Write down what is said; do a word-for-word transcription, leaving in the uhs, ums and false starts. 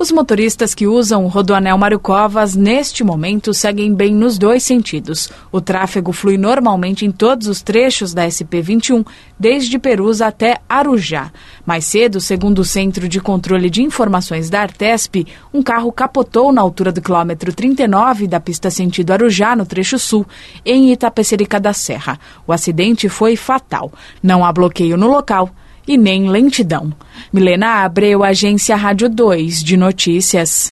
Os motoristas que usam o Rodoanel Mário Covas, neste momento, seguem bem nos dois sentidos. O tráfego flui normalmente em todos os trechos da S P vinte e um, desde Perus até Arujá. Mais cedo, segundo o Centro de Controle de Informações da Artesp, um carro capotou na altura do quilômetro trinta e nove da pista sentido Arujá, no trecho sul, em Itapecerica da Serra. O acidente foi fatal. Não há bloqueio no local e nem lentidão. Milena Abreu, Agência Rádio dois de Notícias.